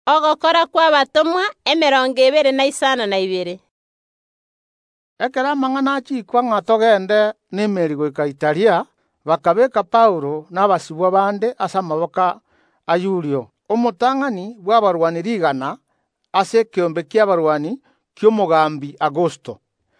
Ogokora kwa abatomwa 22. Ekero amang'ana achikwa ng'a togende n'emeri goika Italia, bakabeka Paulo n'abasibwa bande ase amaboko a Yulio, omotang'ani bw'abarwani 100 ase ekiombe kia abarwani ky'omogambi Augusto.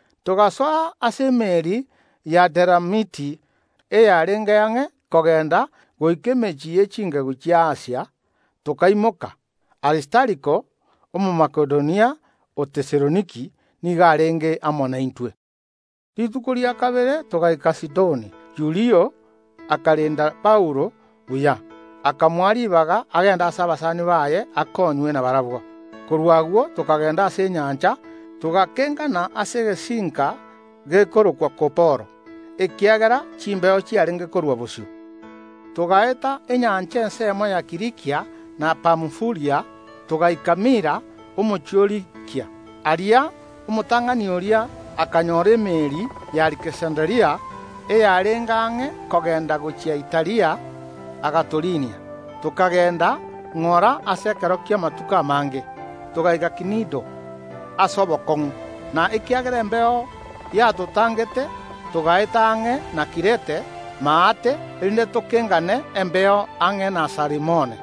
Togasoa ase emeri ya Deramiti eyarenge ang'e kogenda goika emechie ya chingegu chia Asia. Tokaimoka Aristariko Omomakedonia o Tesaloniki niga arenge amo naintwe. Rituko ria kabere togaika Sidoni. Julio akarenda Paulo buya, akamwaribaga agenda ase abasani baye akonywe na barabwo. Korwa agwo tokagenda ase enyancha, togakengana ase egesinka gekorokwa Koporo, ekiagera chimbeo chiarenge korwa bosio. Togaeta enyancha ensemo ya Kilikia na Pamfulia, togaika Mira omochiorikia. Aria omotang'ani oria akanyora emeri ya Alexandria eyarenga ang'e kogenda gochia Italia agatolinia. Tokagenda ng'ora ase ekero kia amatuko amange, togaika Kinido ase obokong'u, na ekiagera embeo yatotangete togaeta ang'e na Kirete maate erinde tokengane embeo ang'e na Salimone.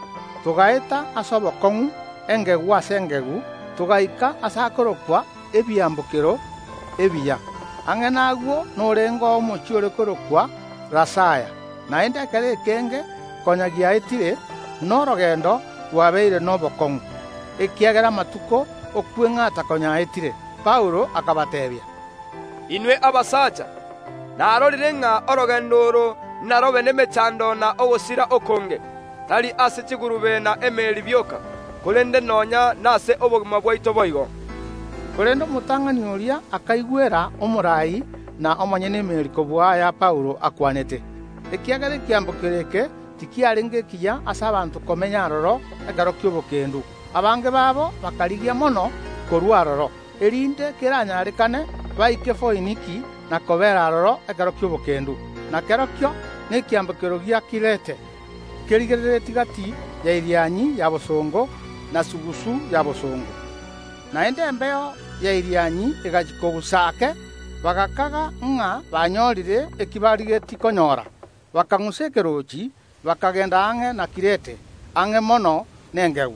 Togaeta ase obokong'u engegu ase engegu, togaika ase akorokwa ebiambokero ebiya. Ang'e nagwo norenga omochie ore korokwa Lasaya, naende ekero ekenge konya giaetire norogendo rwabeire n'obokong'u, ekiagera amatuko okweng'ata konya aetire. Paulo akabatebia, inwe abasacha, narorire ng'a orogendo oro narobe n'emechando na ogosira okonge tari ase chigurube na emeri bioka, korende nonya nase obogima bwaito boigo. Korende omotang'ani oria akaigwera omorai na omonyene emeri kobua ya Paulo akwanete. Ekiagera ekiambokero eke tikiarenge ekiya ase abanto komenya aroro ekero ki'obokendu. Abange babo bakarigia mono korwa aroro, erinde keranyarekane baike Foiniki na kobera aroro ekero ki'obokendu. Na kero kio nekiambokero gia Kirete kerigerereti gati ya Irianyi ya bosongo na Sugusu ya bosongo. Naende embeo ya Irianyi egachikogusake bagakaga ng'a banyorire ekibarigeti konyora, bakang'usa ekerochi bakagenda ang'e na Kirete ang'e mono nengegu.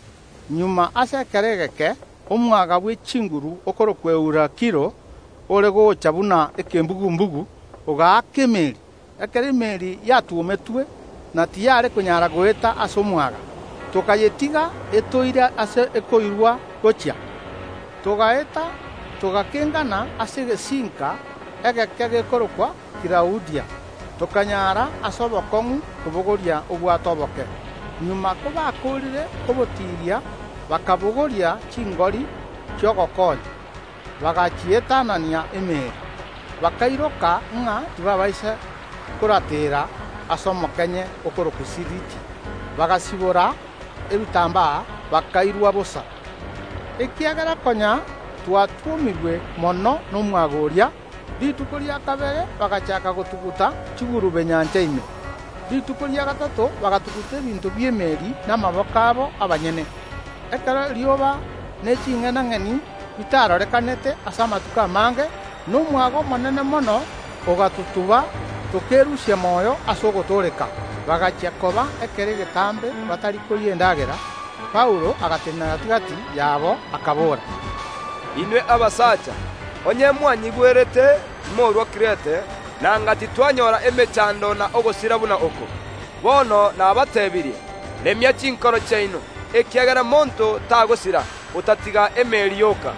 Nyuma ase ekero egeke omwaga bwa echinguru okorokwa Eurakiro ore gocha buna ekembugu ogaaka emeri. Ekero emeri yatuometwe na tiyare konyara goeta ase omwaga, tokayetiga etoire ase ekoirwa gochia. Togaeta togakengana ase egesinka egeke gekorokwa Kilaudia, tokanyara ase obokong'u kobogoria obwato oboke. Nyuma kobakorire kobotiria bakabogoria chingori chiogokonya, bagachietanania emeri, bakairoka ng'a tibabaise koratera ase omokenye okorokwa Siriti, bagasibora ebitambaa bakairwa bosa. Ekiagera konya twatuomirwe mono n'omwaga oria, rituko ria kabere bagachaka gotuguta chigurube nyancha ime. Rituko ria gatato bagatuguta ebinto by'emeri n'amaboko abo abanyene. Ekero rioba n'eching'enang'eni bitarorekanete ase amatuko amange, n'omwaga omonene mono ogatutuba tokerusia moyo ase ogotoreka. Bagachia koba ekero egetambe batari koria endagera. Paulo agatenena gati yabo akabora, inwe abasacha, onye mwanyigwerete morwa Kirete nanga titwanyora emechando na ogosira buna oko. Bono nabatebirie remia chinkoro chaino, ekiagera monto tagosira otatiga emeri yoka.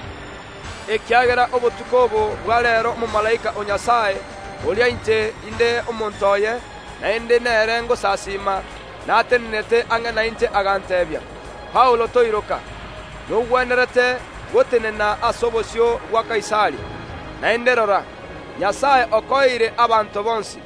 Ekiagera obotuko obo bwarero omomalaika o Nyasaye oria inche inde omontoye naende nere ngosasima natenenete ang'e na inche agantebia, Paulo toiroka nogwenerete gotenena ase obosio bwa Kaisari, naende rora Nyasaye okoire abanto bonsi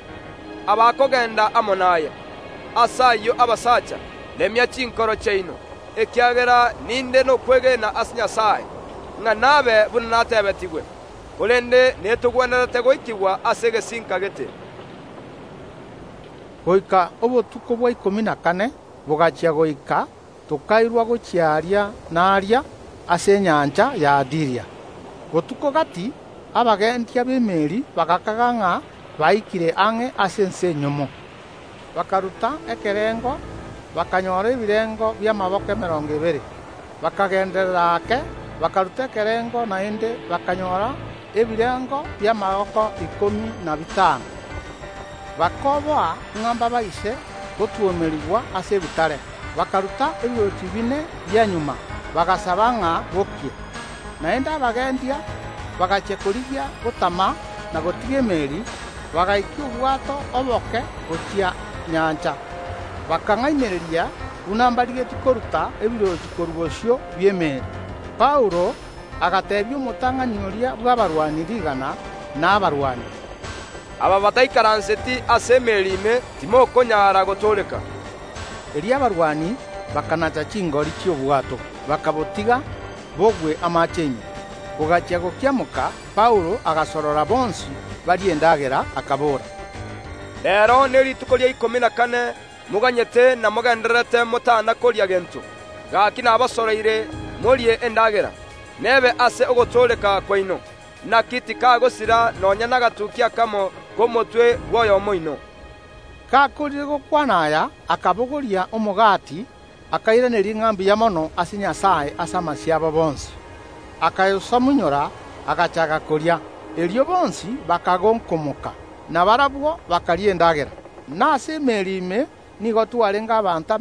abakogenda amo naye. Ase ayio abasacha, remia chinkoro chaino, ekiagera ninde nokwegena ase Nyasaye ng'a nabe buna natebetigwe, korende netogwenerete goikigwa ase egesinka gete. Goika obotuko bwa 14 bogachia goika tukairwa guchiaria naria ase enyancha ya Adiria. Botuko gati abagendia b'emeri bagakaga ng'a baikire ang'e ase ense enyomo. Bakaruta ekerengo bakanyora ebirengo by'amaboko 20, bakagenderera ake bakaruta ekerengo naende bakanyora ebirengo by'amaboko 15. Bakoboa ng'amba baise gotuomerigwa ase ebitare, bakaruta ebirochi 4 bya nyuma bagasaba ng'a bokie, naende abagendia bagachekorigia gotama na gotiga emeri bagaikia obwato oboke gochia nyancha, bakang'aimereria buna mbarigeti koruta ebirochi korwa by'emeri. Paulo agatebia omotang'ani oria bw'abarwani 100 n'abarwani, aba bataikaranseti ase emeri ime timokonyara gotoleka. Eria abarwani bakanacha chingori chi'obwato bakabotiga bogwe amache ime. Bugachia gokiamoka Paulo agasorora bonsi bari endagera akabora, lero ne rituko ria 14 muganyete na mugenderete mutana koria gento gaki nabasoroire morie endagera nebe ase ogotoleka kwaino na kiti kagosira nonya nagatukia kamo gomotwe gwoyo moino. Kakorire gokwanaya akabogoria omogati akairaneri ng'ambi ya mono ase Nyasaye ase amasiabo bonsi, akayosamunyora agachaga koria. Erio bonsi bakagonkomoka na barabwo bakaria endagera. Nase emeri ime nigo twarenga abantu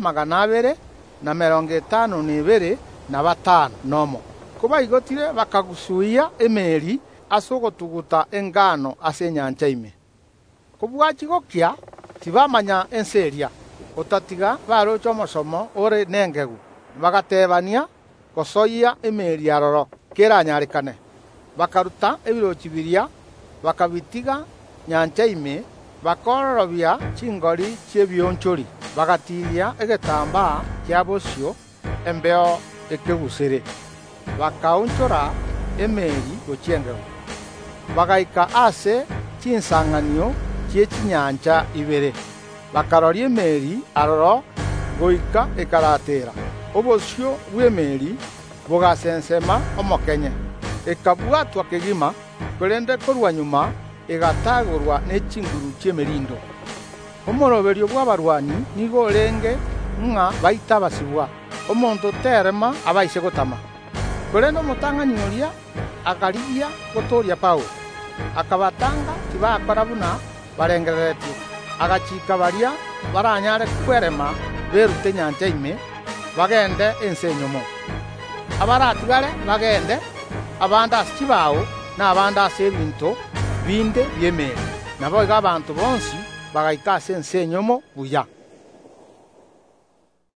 252 nomo. Kobaigotire bakagusuia emeri ase ogotuguta engano ase enyancha ime. Kobwachi gokia tibamanya ense eria, otatiga barocha omosomo ore nengegu bagatebania gosoia emeri aroro keranyarekane. Bakaruta ebirochi 2 bakabitiga nyancha ime, bakororobia chingori chi'ebionchori bagatiria egetambaa kia bosio embeo ekegusere, bakaunchora emeri gochiengegu, bagaika ase chinsang'anio chi'echinyancha 2, bakaroria emeri aroro goika ekaratera. Obosio bw'emeri bogasensema omokenye, ekabwatwa kegima korende korwa nyuma egatagorwa n'echinguru chi'emerindo. Omoroberio bw'abarwani nigo orenge ng'a baita basibwa omonto terema abaise gotama. Korende omotang'ani oria agarigia gotoria Paulo akabatanga tibakora buna barengereretie, agachika baria baranyare kwerema berute nyancha ime bagende ense enyomo. Abaratigare bagende abande ase chibao na abande ase ebinto binde by'emeri, nabo iga abantu bonsi bagaika ase ense enyomo buya.